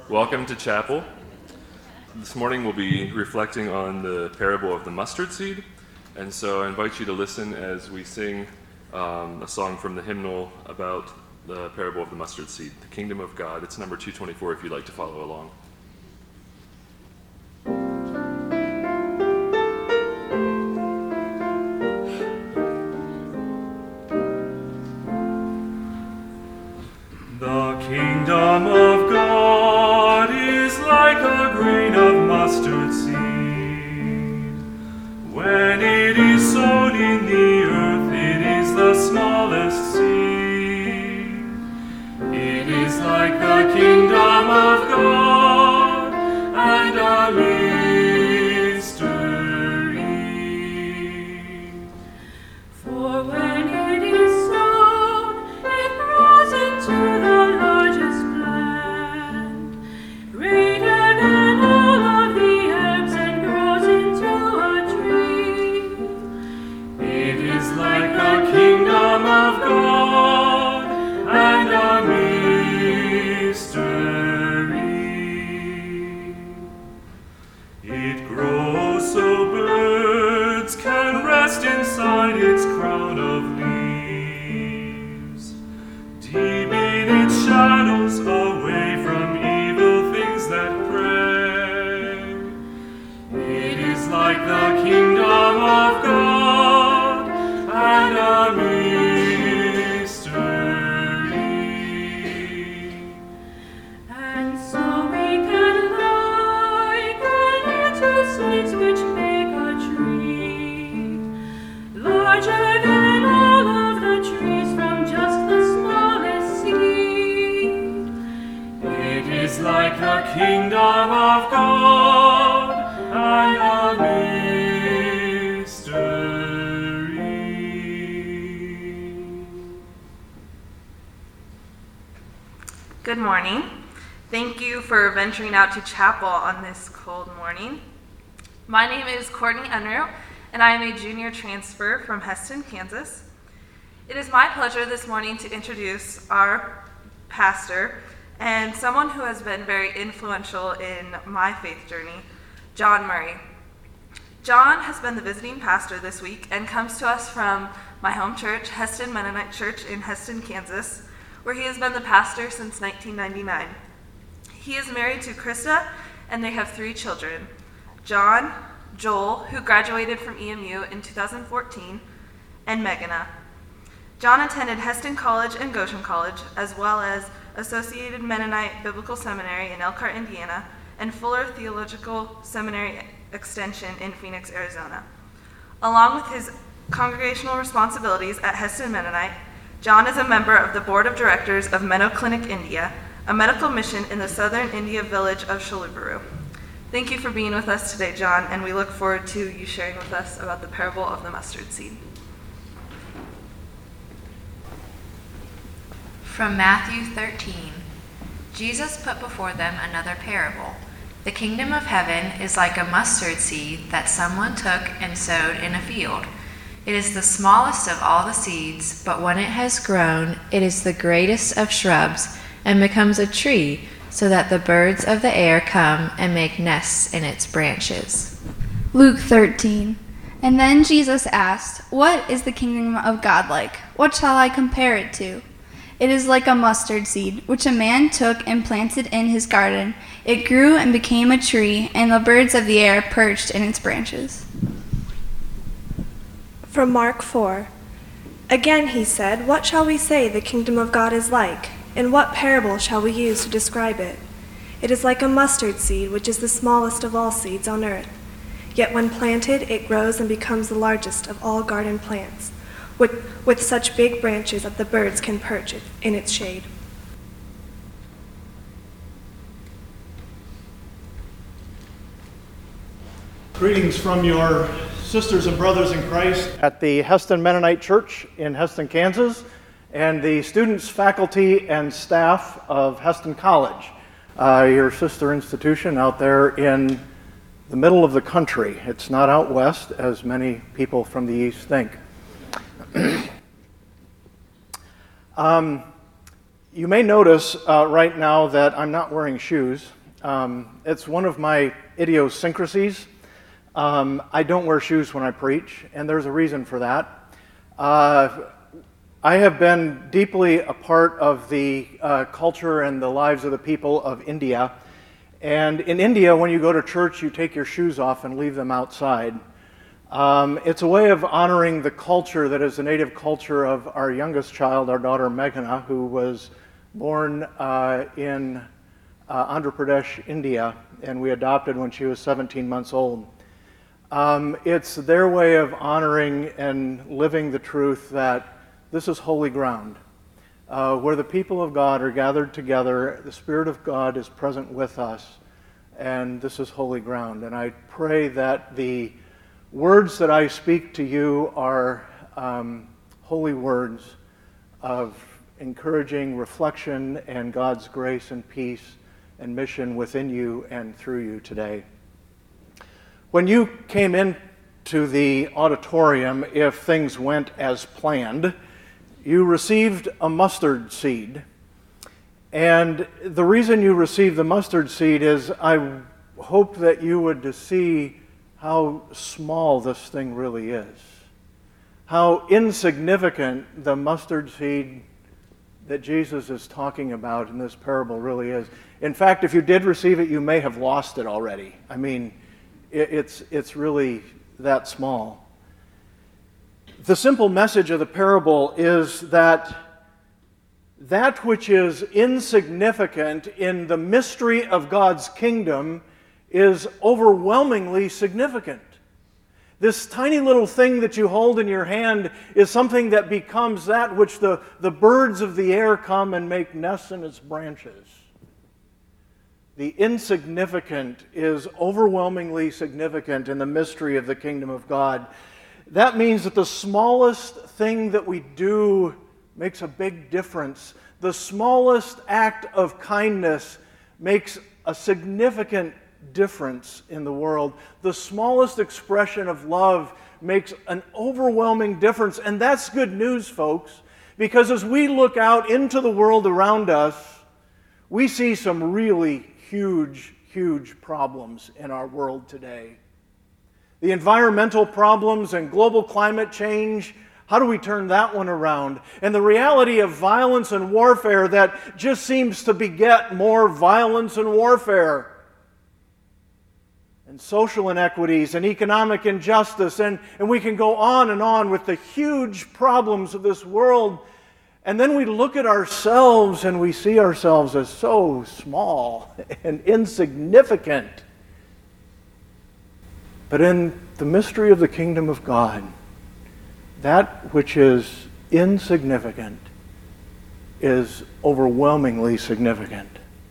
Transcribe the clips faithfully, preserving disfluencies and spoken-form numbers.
Welcome to chapel. This morning we'll be reflecting on the parable of the mustard seed, and so I invite you to listen as we sing um, a song from the hymnal about the parable of the mustard seed, the kingdom of God. It's number two twenty-four if you'd like to follow along. The kingdom of God is like a grain of mustard seed. When it is sown in the earth, it is the smallest seed. It is like the kingdom of God and a mystery. For when it is sown, it grows into the largest plant, greater than all of the herbs, and grows into a tree. It is like the kingdom of God and a mystery. It grows so birds can rest inside its crown of leaves, deep in its shadows, away from evil things that prey. It is like the kingdom of God and a mystery. And so we can liken it to seeds which make a tree, larger than all of the trees from just the smallest seed. It is like the kingdom of God and a mystery. Good morning. Thank you for venturing out to chapel on this cold morning. My name is Courtney Unruh, and I am a junior transfer from Heston, Kansas. It is my pleasure this morning to introduce our pastor and someone who has been very influential in my faith journey, John Murray. John has been the visiting pastor this week and comes to us from my home church, Heston Mennonite Church in Heston, Kansas, where he has been the pastor since nineteen ninety-nine. He is married to Krista, and they have three children, John, Joel, who graduated from E M U in two thousand fourteen, and Meghana. John attended Heston College and Goshen College, as well as Associated Mennonite Biblical Seminary in Elkhart, Indiana, and Fuller Theological Seminary Extension in Phoenix, Arizona. Along with his congregational responsibilities at Heston Mennonite, John is a member of the Board of Directors of Meadow Clinic India, a medical mission in the southern India village of Shaluburu. Thank you for being with us today, John, and we look forward to you sharing with us about the parable of the mustard seed. From Matthew thirteen, Jesus put before them another parable. The kingdom of heaven is like a mustard seed that someone took and sowed in a field. It is the smallest of all the seeds, but when it has grown, it is the greatest of shrubs and becomes a tree, so that the birds of the air come and make nests in its branches. Luke thirteen. And then Jesus asked, "What is the kingdom of God like? What shall I compare it to? It is like a mustard seed, which a man took and planted in his garden. It grew and became a tree, and the birds of the air perched in its branches." From Mark four. Again he said, "What shall we say the kingdom of God is like? And what parable shall we use to describe it? It is like a mustard seed, which is the smallest of all seeds on earth. Yet when planted, it grows and becomes the largest of all garden plants, with, with such big branches that the birds can perch in its shade." Greetings from your sisters and brothers in Christ at the Heston Mennonite Church in Heston, Kansas, and the students, faculty, and staff of Heston College, uh, your sister institution out there in the middle of the country. It's not out west, as many people from the east think. um, You may notice uh, right now that I'm not wearing shoes. Um, it's one of my idiosyncrasies. Um, I don't wear shoes when I preach, and there's a reason for that. Uh, I have been deeply a part of the uh, culture and the lives of the people of India. And in India, when you go to church, you take your shoes off and leave them outside. Um, it's a way of honoring the culture that is the native culture of our youngest child, our daughter Meghna, who was born uh, in uh, Andhra Pradesh, India, and we adopted when she was seventeen months old. Um, it's their way of honoring and living the truth that this is holy ground. Uh, where the people of God are gathered together, the Spirit of God is present with us, and this is holy ground. And I pray that the words that I speak to you are um, holy words of encouraging reflection and God's grace and peace and mission within you and through you today. When you came into the auditorium, if things went as planned, you received a mustard seed. And the reason you received the mustard seed is I hope that you would see how small this thing really is. How insignificant the mustard seed that Jesus is talking about in this parable really is. In fact, if you did receive it, you may have lost it already. I mean, it, it's, it's really that small. The simple message of the parable is that that which is insignificant in the mystery of God's kingdom is overwhelmingly significant. This tiny little thing that you hold in your hand is something that becomes that which the, the birds of the air come and make nests in its branches. The insignificant is overwhelmingly significant in the mystery of the kingdom of God. That means that the smallest thing that we do makes a big difference. The smallest act of kindness makes a significant difference in the world. The smallest expression of love makes an overwhelming difference. And that's good news, folks, because as we look out into the world around us, we see some really huge, huge problems in our world today. The environmental problems and global climate change, how do we turn that one around? And the reality of violence and warfare that just seems to beget more violence and warfare. And social inequities and economic injustice, and, and we can go on and on with the huge problems of this world. And then we look at ourselves and we see ourselves as so small and insignificant. But in the mystery of the kingdom of God, that which is insignificant is overwhelmingly significant.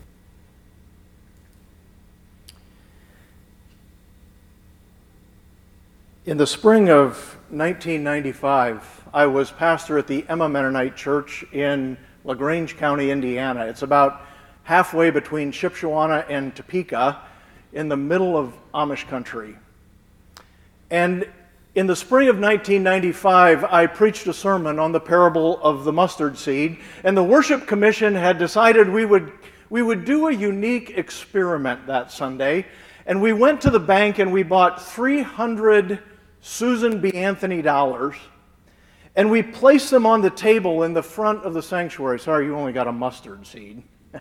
In the spring of nineteen ninety-five, I was pastor at the Emma Mennonite Church in LaGrange County, Indiana. It's about halfway between Shipshewana and Topeka in the middle of Amish country. And in the spring of nineteen ninety-five, I preached a sermon on the parable of the mustard seed, and the worship commission had decided we would, we would do a unique experiment that Sunday, and we went to the bank and we bought three hundred Susan B. Anthony dollars, and we placed them on the table in the front of the sanctuary. Sorry, you only got a mustard seed.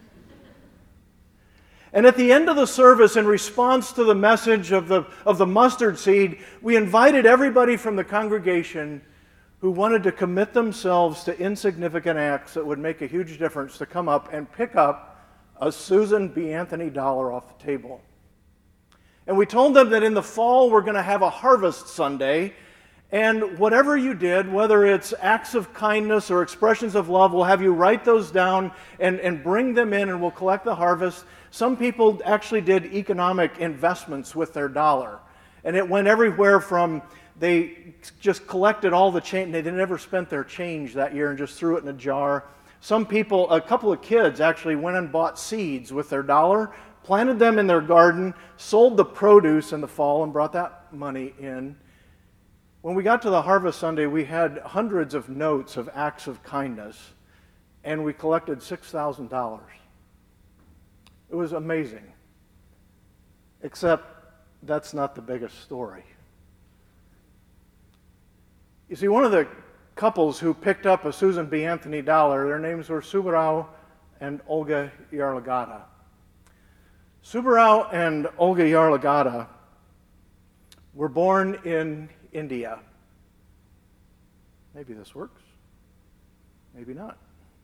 And at the end of the service, in response to the message of the, of the mustard seed, we invited everybody from the congregation who wanted to commit themselves to insignificant acts that would make a huge difference to come up and pick up a Susan B. Anthony dollar off the table. And we told them that in the fall we're going to have a harvest Sunday, and whatever you did, whether it's acts of kindness or expressions of love, we'll have you write those down and, and bring them in, and we'll collect the harvest. Some people actually did economic investments with their dollar, and it went everywhere from they just collected all the change, they never spent their change that year and just threw it in a jar. Some people, a couple of kids actually went and bought seeds with their dollar, planted them in their garden, sold the produce in the fall, and brought that money in. When we got to the Harvest Sunday, we had hundreds of notes of acts of kindness, and we collected six thousand dollars. It was amazing. Except that's not the biggest story. You see, one of the couples who picked up a Susan B. Anthony dollar, their names were Subarao and Olga Yarlagadda. Subarao and Olga Yarlagadda were born in India. Maybe this works, maybe not.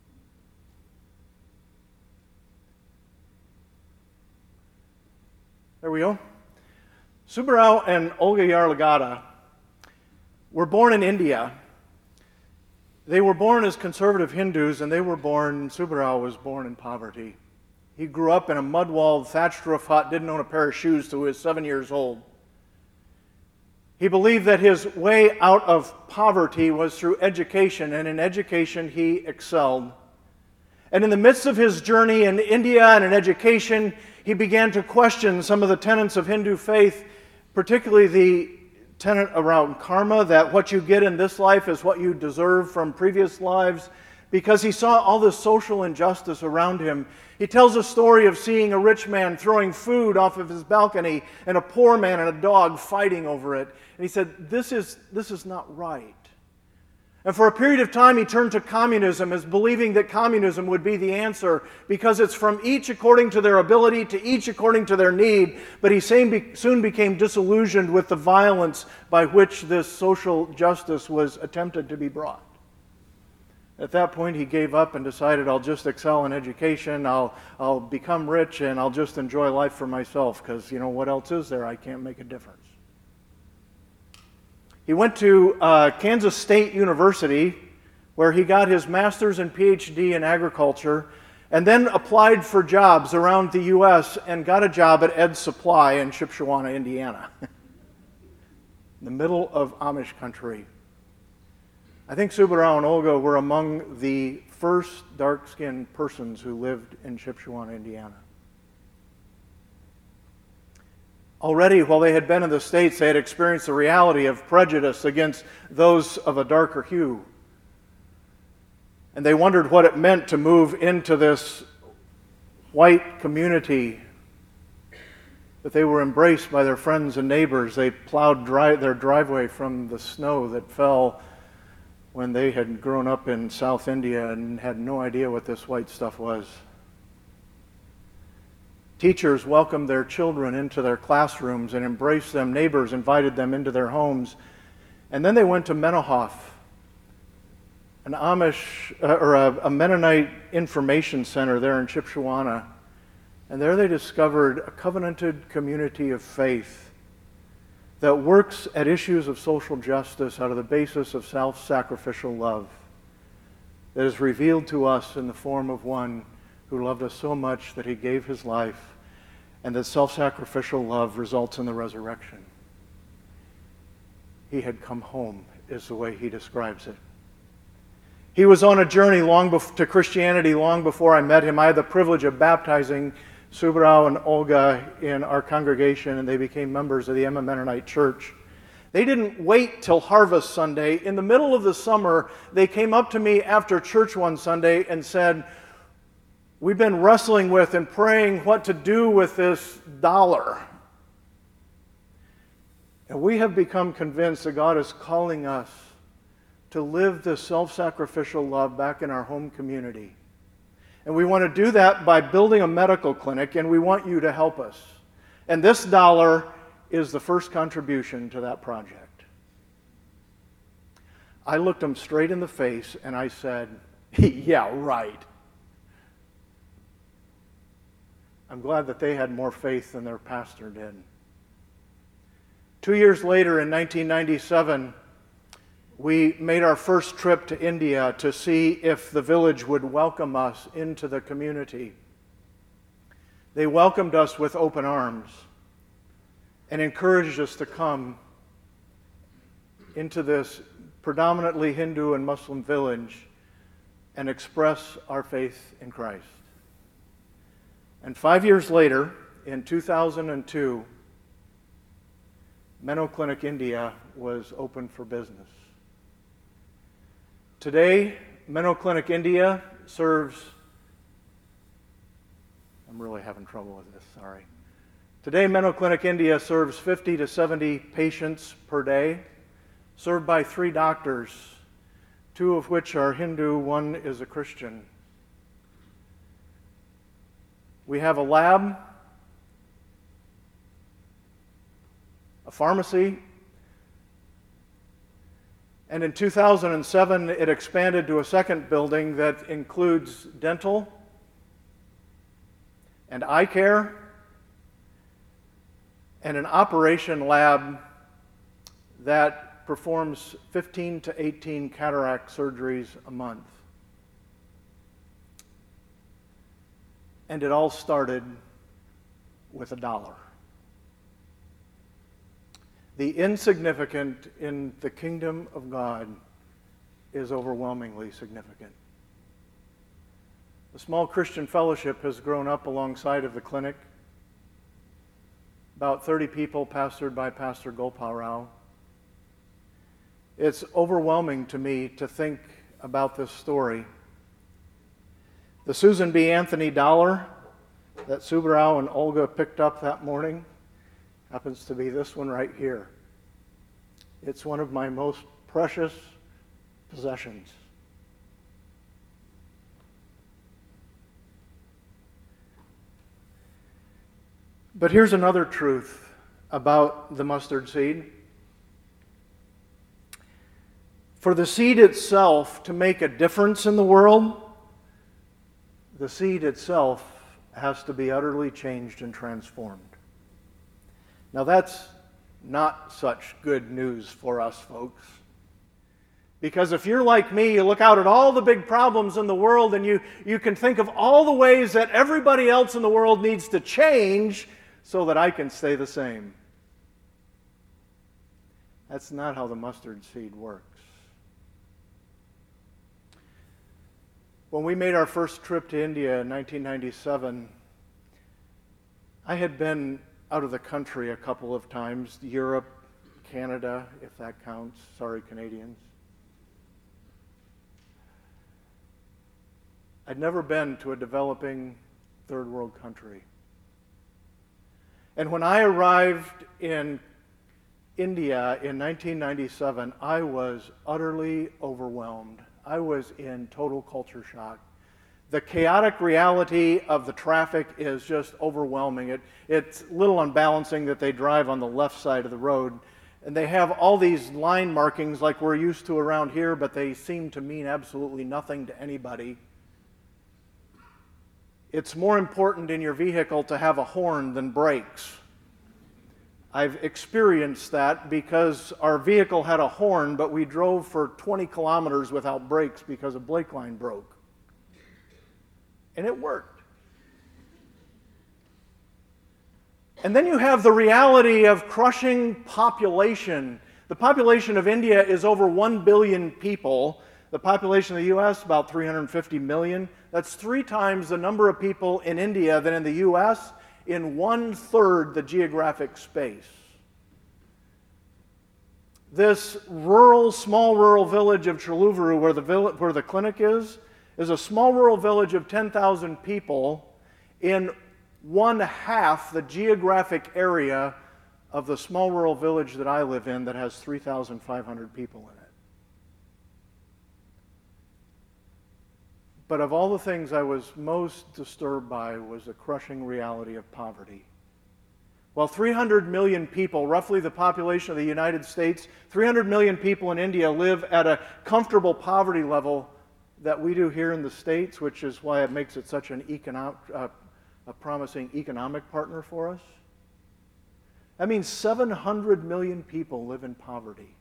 There we go. Subarao and Olga Yarlagadda were born in India. They were born as conservative Hindus, and they were born, Subarao was born in poverty. He grew up in a mud-walled, thatched roof hut, didn't own a pair of shoes till he was seven years old. He believed that his way out of poverty was through education, and in education he excelled. And in the midst of his journey in India and in education, he began to question some of the tenets of Hindu faith, particularly the tenet around karma, that what you get in this life is what you deserve from previous lives, because he saw all this social injustice around him. He tells a story of seeing a rich man throwing food off of his balcony and a poor man and a dog fighting over it. And he said, this is, this is not right. And for a period of time, he turned to communism as believing that communism would be the answer, because it's from each according to their ability to each according to their need. But he soon became disillusioned with the violence by which this social justice was attempted to be brought. At that point, he gave up and decided, I'll just excel in education, I'll, I'll become rich, and I'll just enjoy life for myself, because, you know, what else is there? I can't make a difference. He went to uh, Kansas State University, where he got his master's and P H D in agriculture, and then applied for jobs around the U S and got a job at Ed Supply in Shipshewana, Indiana, in the middle of Amish country. I think Subarao and Olga were among the first dark-skinned persons who lived in Shipshewana, Indiana. Already, while they had been in the States, they had experienced the reality of prejudice against those of a darker hue. And they wondered what it meant to move into this white community, that they were embraced by their friends and neighbors. They plowed dry, their driveway from the snow that fell when they had grown up in South India and had no idea what this white stuff was. Teachers welcomed their children into their classrooms and embraced them. Neighbors invited them into their homes. And then they went to Menohof, an Amish, uh, or a, a Mennonite information center there in Shipshewana. And there they discovered a covenanted community of faith that works at issues of social justice out of the basis of self-sacrificial love, that is revealed to us in the form of one who loved us so much that he gave his life, and that self-sacrificial love results in the resurrection. He had come home, is the way he describes it. He was on a journey long bef- to Christianity long before I met him. I had the privilege of baptizing Subarao and Olga in our congregation, and they became members of the Emma Mennonite Church. They didn't wait till Harvest Sunday. In the middle of the summer, they came up to me after church one Sunday and said, we've been wrestling with and praying what to do with this dollar. And we have become convinced that God is calling us to live this self-sacrificial love back in our home community. And we want to do that by building a medical clinic, and we want you to help us. And this dollar is the first contribution to that project. I looked them straight in the face and I said, yeah, right. I'm glad that they had more faith than their pastor did. Two years later, in nineteen ninety-seven, we made our first trip to India to see if the village would welcome us into the community. They welcomed us with open arms and encouraged us to come into this predominantly Hindu and Muslim village and express our faith in Christ. And five years later, in two thousand two, Menno Clinic India was open for business. Today, Menno Clinic India serves, I'm really having trouble with this, sorry. Today, Menno Clinic India serves fifty to seventy patients per day, served by three doctors, two of which are Hindu, one is a Christian. We have a lab, a pharmacy, and in two thousand seven it expanded to a second building that includes dental and eye care and an operation lab that performs fifteen to eighteen cataract surgeries a month. And it all started with a dollar. The insignificant in the kingdom of God is overwhelmingly significant. The small Christian fellowship has grown up alongside of the clinic. About thirty people pastored by Pastor Gopal Rao. It's overwhelming to me to think about this story. The Susan B. Anthony dollar that Subarao and Olga picked up that morning happens to be this one right here. It's one of my most precious possessions. But here's another truth about the mustard seed. For the seed itself to make a difference in the world, the seed itself has to be utterly changed and transformed. Now that's not such good news for us, folks. Because if you're like me, you look out at all the big problems in the world and you, you can think of all the ways that everybody else in the world needs to change so that I can stay the same. That's not how the mustard seed works. When we made our first trip to India in nineteen ninety-seven, I had been out of the country a couple of times, Europe, Canada, if that counts. Sorry, Canadians. I'd never been to a developing third world country. And when I arrived in India in nineteen ninety-seven, I was utterly overwhelmed. I was in total culture shock. The chaotic reality of the traffic is just overwhelming. It, it's a little unbalancing that they drive on the left side of the road. And they have all these line markings like we're used to around here, but they seem to mean absolutely nothing to anybody. It's more important in your vehicle to have a horn than brakes. I've experienced that because our vehicle had a horn, but we drove for twenty kilometers without brakes because a brake line broke. And it worked. And then you have the reality of crushing population. The population of India is over one billion people. The population of the U S, about three hundred fifty million. That's three times the number of people in India than in the U S, in one-third the geographic space. This rural, small rural village of Chaluvuru, where the, vill- where the clinic is, is a small rural village of ten thousand people in one half the geographic area of the small rural village that I live in that has three thousand five hundred people in it. But of all the things I was most disturbed by was the crushing reality of poverty. While three hundred million people, roughly the population of the United States, three hundred million people in India live at a comfortable poverty level that we do here in the States, which is why it makes it such an economic, uh, a promising economic partner for us. That means seven hundred million people live in poverty.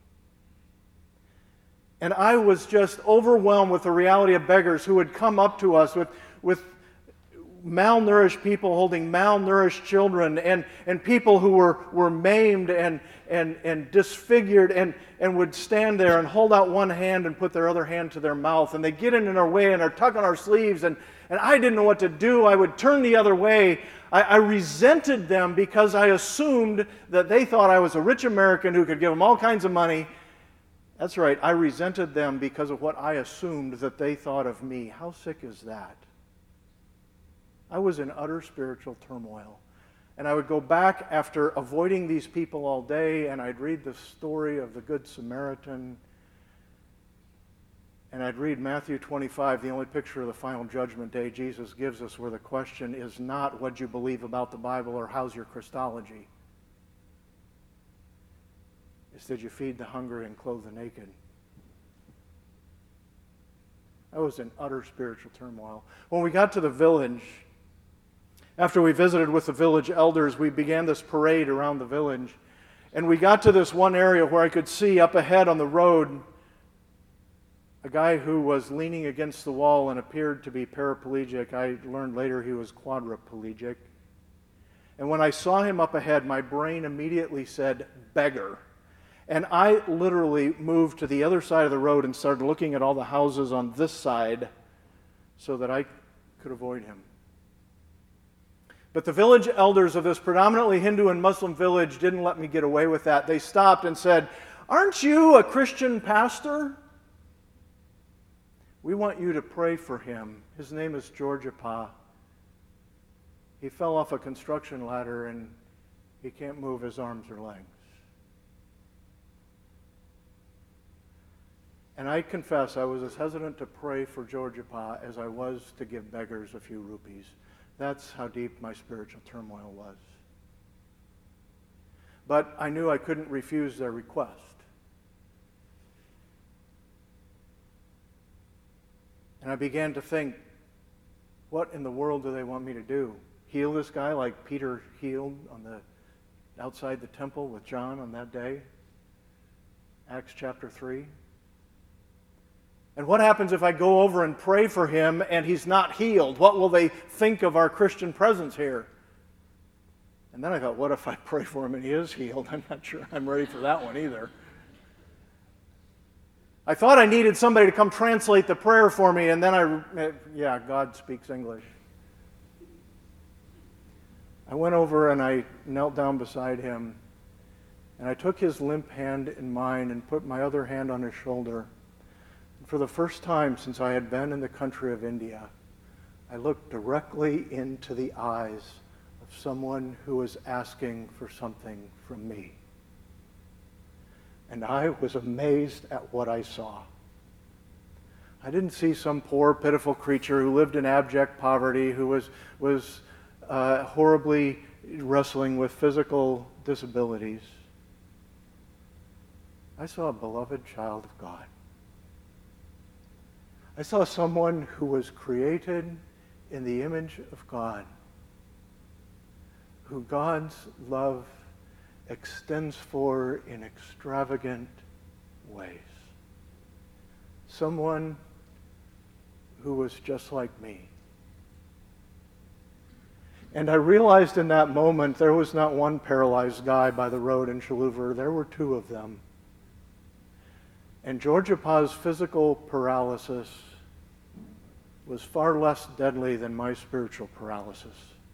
And I was just overwhelmed with the reality of beggars who would come up to us with, with malnourished people holding malnourished children and, and people who were, were maimed and, and, and disfigured and, and would stand there and hold out one hand and put their other hand to their mouth. And they get in our way and are tugging our sleeves. And, and I didn't know what to do. I would turn the other way. I, I resented them because I assumed that they thought I was a rich American who could give them all kinds of money. That's right, I resented them because of what I assumed that they thought of me. How sick is that? I was in utter spiritual turmoil. And I would go back after avoiding these people all day, and I'd read the story of the Good Samaritan. And I'd read Matthew twenty-five, the only picture of the final judgment day Jesus gives us, where the question is not what you believe about the Bible or how's your Christology. It's did you feed the hungry and clothe the naked? I was in utter spiritual turmoil. When we got to the village, after we visited with the village elders, we began this parade around the village. And we got to this one area where I could see up ahead on the road a guy who was leaning against the wall and appeared to be paraplegic. I learned later he was quadriplegic. And when I saw him up ahead, my brain immediately said, beggar. And I literally moved to the other side of the road and started looking at all the houses on this side so that I could avoid him. But the village elders of this predominantly Hindu and Muslim village didn't let me get away with that. They stopped and said, aren't you a Christian pastor? We want you to pray for him. His name is Georgiapa. He fell off a construction ladder and he can't move his arms or legs. And I confess I was as hesitant to pray for Georgiapa as I was to give beggars a few rupees. That's how deep my spiritual turmoil was. But I knew I couldn't refuse their request. And I began to think, what in the world do they want me to do? Heal this guy like Peter healed on the outside the temple with John on that day? Acts chapter three. And what happens if I go over and pray for him and he's not healed? What will they think of our Christian presence here? And then I thought, what if I pray for him and he is healed? I'm not sure I'm ready for that one either. I thought I needed somebody to come translate the prayer for me, and then I, yeah, God speaks English. I went over and I knelt down beside him, and I took his limp hand in mine and put my other hand on his shoulder. And for the first time since I had been in the country of India, I looked directly into the eyes of someone who was asking for something from me. And I was amazed at what I saw. I didn't see some poor, pitiful creature who lived in abject poverty, who was, was uh, horribly wrestling with physical disabilities. I saw a beloved child of God. I saw someone who was created in the image of God, who God's love extends for in extravagant ways. Someone who was just like me. And I realized in that moment there was not one paralyzed guy by the road in Shaluver, there were two of them. And Georgiapa's physical paralysis was far less deadly than my spiritual paralysis.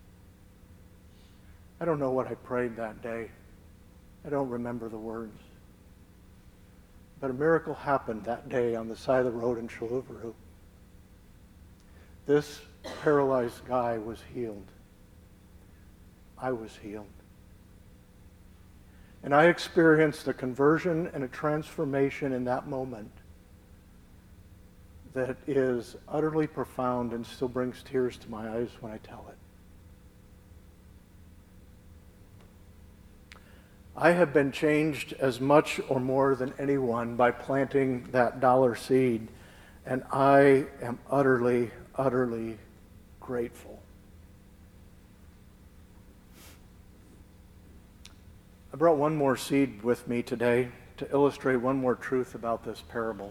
I don't know what I prayed that day. I don't remember the words. But a miracle happened that day on the side of the road in Shaluvaru. This paralyzed guy was healed. I was healed. And I experienced a conversion and a transformation in that moment that is utterly profound and still brings tears to my eyes when I tell it. I have been changed as much or more than anyone by planting that dollar seed, and I am utterly, utterly grateful. I brought one more seed with me today to illustrate one more truth about this parable.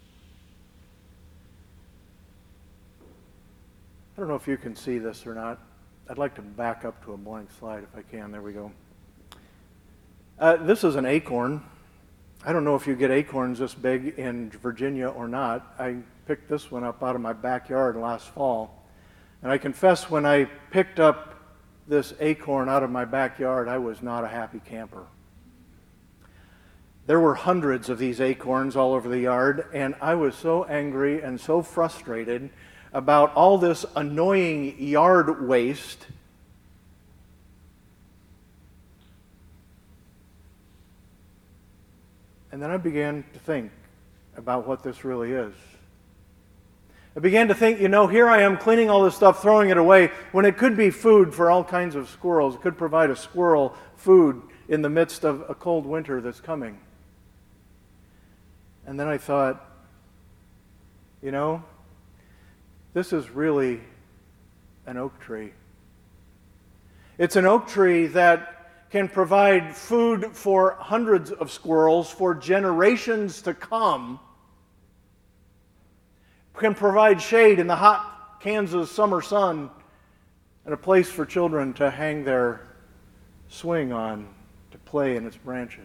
I don't know if you can see this or not. I'd like to back up to a blank slide if I can. There we go. Uh, this is an acorn. I don't know if you get acorns this big in Virginia or not. I picked this one up out of my backyard last fall. And I confess, when I picked up this acorn out of my backyard, I was not a happy camper. There were hundreds of these acorns all over the yard, and I was so angry and so frustrated about all this annoying yard waste And then I began to think about what this really is. I began to think, you know, here I am cleaning all this stuff, throwing it away, when it could be food for all kinds of squirrels. It could provide a squirrel food in the midst of a cold winter that's coming. And then I thought, you know, this is really an oak tree. It's an oak tree that can provide food for hundreds of squirrels for generations to come, can provide shade in the hot Kansas summer sun, and a place for children to hang their swing on, to play in its branches.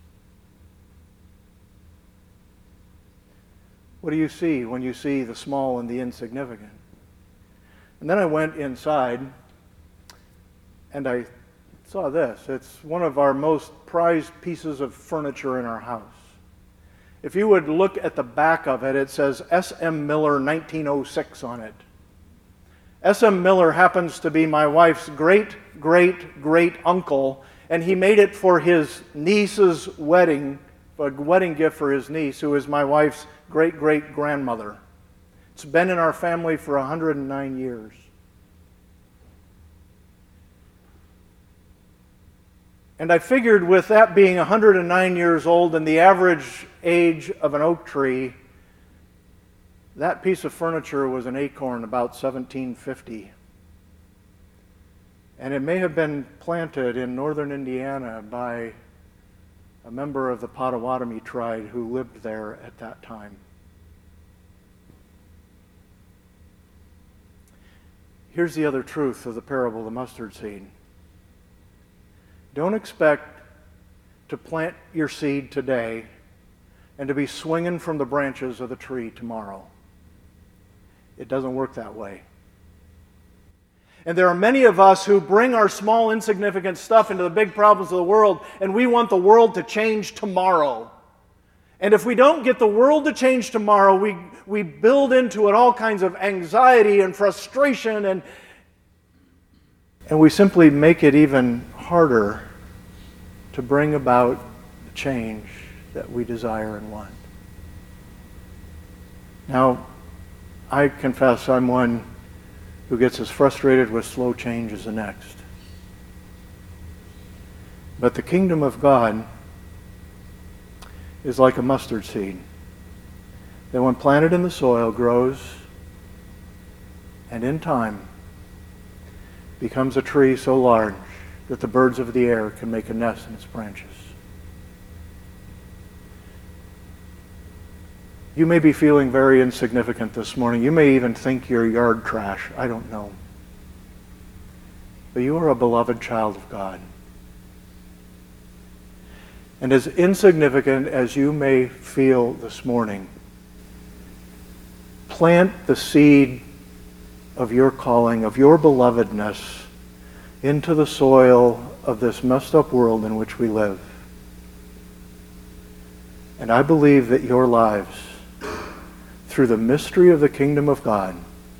What do you see when you see the small and the insignificant? And then I went inside and I saw this. It's one of our most prized pieces of furniture in our house. If you would look at the back of it, it says S M Miller nineteen oh six on it. S M Miller happens to be my wife's great, great, great uncle, and he made it for his niece's wedding, a wedding gift for his niece, who is my wife's great, great grandmother. It's been in our family for one hundred nine years. And I figured with that being one hundred nine years old and the average age of an oak tree, that piece of furniture was an acorn about seventeen fifty. And it may have been planted in northern Indiana by a member of the Potawatomi tribe who lived there at that time. Here's the other truth of the parable of the mustard seed. Don't expect to plant your seed today and to be swinging from the branches of the tree tomorrow. It doesn't work that way. And there are many of us who bring our small, insignificant stuff into the big problems of the world, and we want the world to change tomorrow. And if we don't get the world to change tomorrow, we, we build into it all kinds of anxiety and frustration, and, and we simply make it even harder to bring about the change that we desire and want. Now, I confess I'm one who gets as frustrated with slow change as the next. But the kingdom of God is like a mustard seed that when planted in the soil grows and in time becomes a tree so large that the birds of the air can make a nest in its branches. You may be feeling very insignificant this morning. You may even think you're yard trash. I don't know. But you are a beloved child of God. And as insignificant as you may feel this morning, plant the seed of your calling, of your belovedness, into the soil of this messed up world in which we live. And I believe that your lives, through the mystery of the kingdom of God,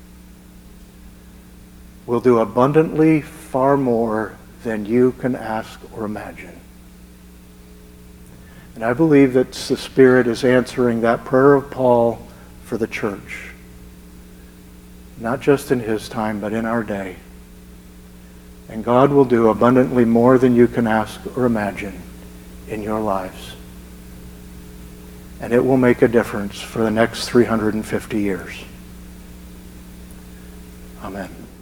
will do abundantly far more than you can ask or imagine. And I believe that the Spirit is answering that prayer of Paul for the church, not just in his time, but in our day. And God will do abundantly more than you can ask or imagine in your lives. And it will make a difference for the next three hundred fifty years. Amen.